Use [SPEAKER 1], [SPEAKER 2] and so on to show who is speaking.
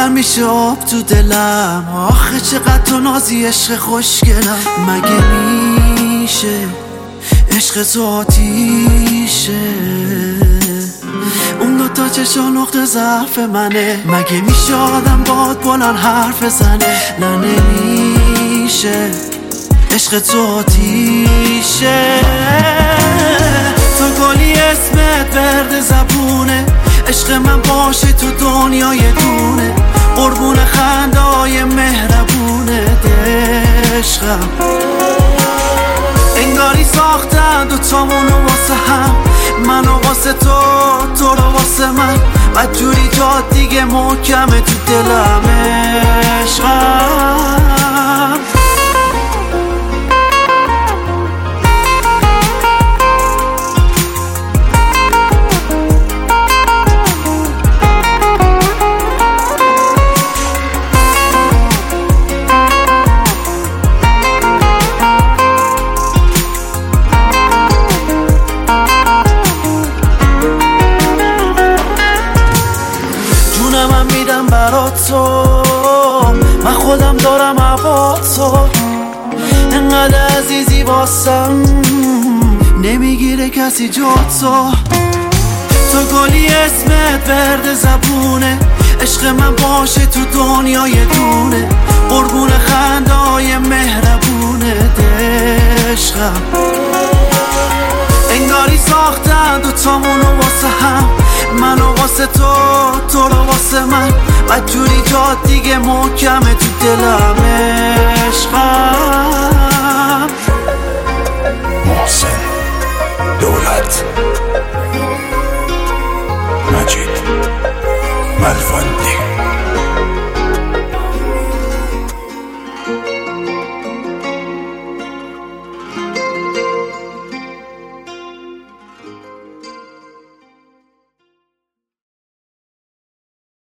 [SPEAKER 1] گرم میشه آب تو دلم. آخه چقدر تو نازی عشق خوشگلم. مگه میشه عشق تو آتیشه؟ اون دوتا چشا نقطه ضعف منه. مگه میشه آدم باد بلند حرف زنه؟ نه نمیشه عشق تو آتیشه. تو گلی اسمت ورد زبونه. عشق من باشه تو دنیا یه دونه. قربون خندای مهربونه عشقم. انگاری ساختن دوتامونو واسه هم. منو واسه تو، تو رو واسه من. بدجوری جاد دیگه محکمه تو دلم عشقم. من میدم برات تو، من خودم دارم عباتو. انقدر عزیزی واسم نمیگیره کسی جاتو. تو گلی اسمت ورد زبونه. عشق من باشه تو دنیا یه دونه. قربون خندای مهربونه عشقم. انگاری ساختن دوتامونو واسه هم. منو واسه تو، تو رو واسه من. بدجوری جاد دیگه محکمه تو دلم عشقم.
[SPEAKER 2] محسن دولت، مجید ملوان.